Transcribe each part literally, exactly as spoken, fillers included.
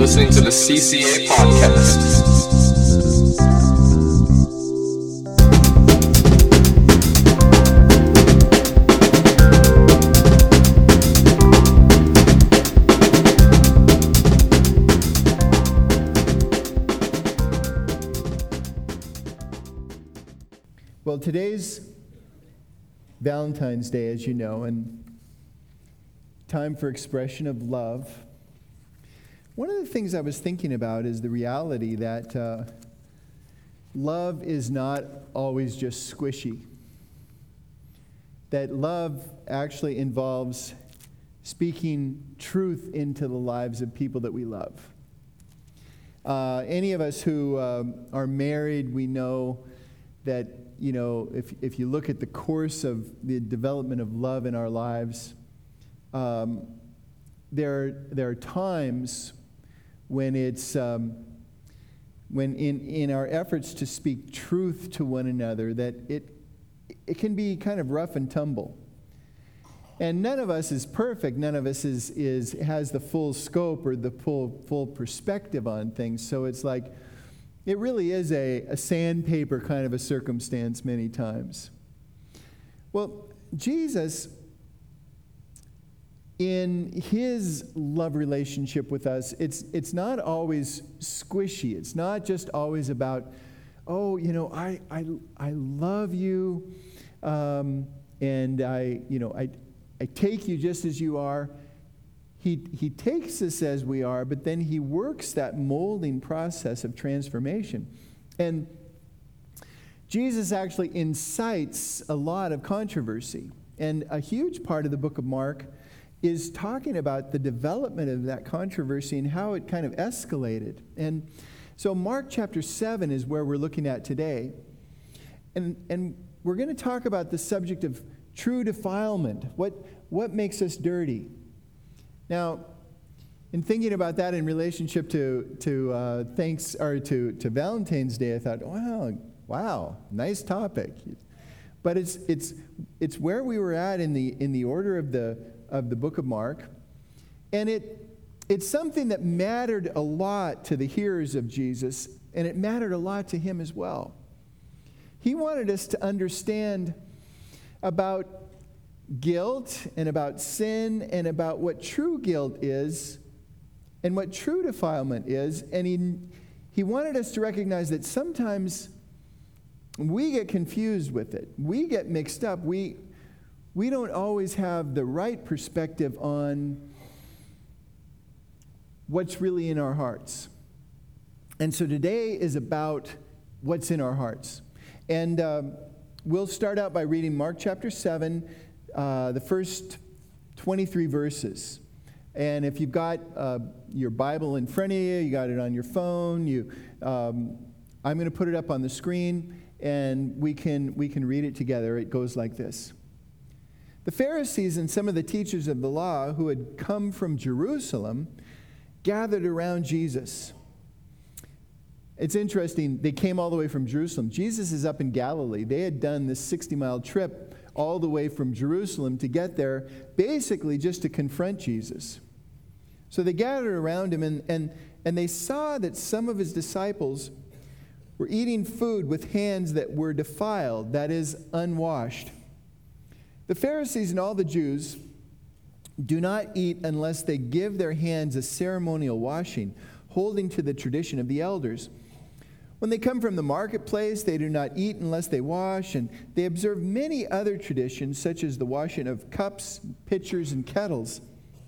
listening to the C C A Podcast. Well, today's Valentine's Day, as you know, and time for expression of love. One of the things I was thinking about is the reality that uh, love is not always just squishy. That love actually involves speaking truth into the lives of people that we love. Uh, any of us who um, are married, we know that, you know, if if you look at the course of the development of love in our lives, um, there there are times when it's um, when in in our efforts to speak truth to one another that it it can be kind of rough and tumble. And none of us is perfect. None of us is is has the full scope or the full full perspective on things. So it's like, it really is a, a sandpaper kind of a circumstance many times. Well, Jesus, in his love relationship with us, it's it's not always squishy. It's not just always about, oh, you know, I I I love you, um, and I you know I I take you just as you are. He, he takes us as we are, but then he works that molding process of transformation. And Jesus actually incites a lot of controversy. And a huge part of the book of Mark is talking about the development of that controversy and how it kind of escalated. And so Mark chapter seven is where we're looking at today. And, and we're going to talk about the subject of true defilement. What, what makes us dirty? Now, in thinking about that in relationship to to uh, thanks or to, to Valentine's Day, I thought, wow, wow, nice topic. But it's it's it's where we were at in the in the order of the of the book of Mark, and it it's something that mattered a lot to the hearers of Jesus, and it mattered a lot to him as well. He wanted us to understand about guilt and about sin and about what true guilt is and what true defilement is. And he, he wanted us to recognize that sometimes we get confused with it. We get mixed up. We, we don't always have the right perspective on what's really in our hearts. And so today is about what's in our hearts. And um, we'll start out by reading Mark chapter seven, Uh, the first twenty-three verses. And if you've got uh, your Bible in front of you, you got it on your phone, you, um, I'm going to put it up on the screen, and we can, we can read it together. It goes like this. The Pharisees and some of the teachers of the law who had come from Jerusalem gathered around Jesus. It's interesting, they came all the way from Jerusalem. Jesus is up in Galilee. They had done this sixty-mile trip all the way from Jerusalem to get there, basically just to confront Jesus. So they gathered around him, and, and, and they saw that some of his disciples were eating food with hands that were defiled, that is, unwashed. The Pharisees and all the Jews do not eat unless they give their hands a ceremonial washing, holding to the tradition of the elders. When they come from the marketplace, they do not eat unless they wash, and they observe many other traditions, such as the washing of cups, pitchers, and kettles.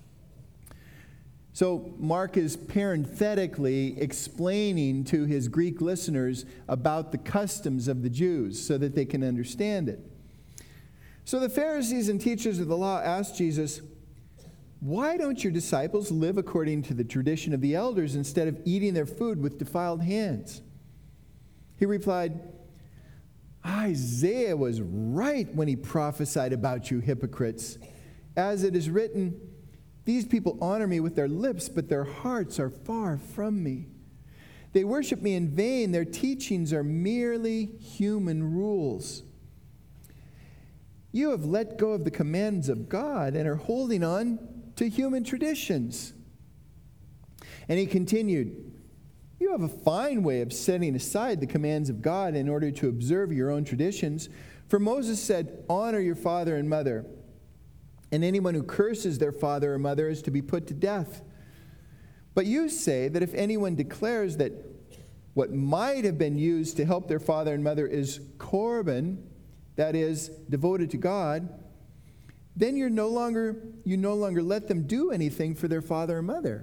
So Mark is parenthetically explaining to his Greek listeners about the customs of the Jews so that they can understand it. So the Pharisees and teachers of the law asked Jesus, "Why don't your disciples live according to the tradition of the elders instead of eating their food with defiled hands?" He replied, "Isaiah was right when he prophesied about you hypocrites. As it is written, these people honor me with their lips, but their hearts are far from me. They worship me in vain. Their teachings are merely human rules. You have let go of the commands of God and are holding on to human traditions." And he continued, "You have a fine way of setting aside the commands of God in order to observe your own traditions. For Moses said, 'Honor your father and mother,' and anyone who curses their father or mother is to be put to death. But you say that if anyone declares that what might have been used to help their father and mother is korban, that is, devoted to God, then you're no longer, you no longer let them do anything for their father or mother.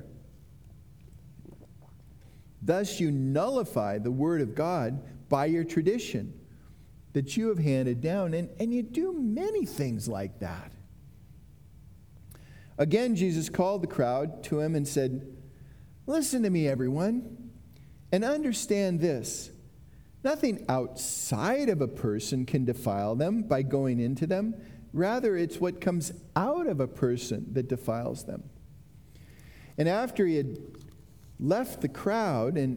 Thus you nullify the word of God by your tradition that you have handed down, and, and you do many things like that." Again, Jesus called the crowd to him and said, "Listen to me, everyone, and understand this. Nothing outside of a person can defile them by going into them. Rather, it's what comes out of a person that defiles them." And after he had left the crowd and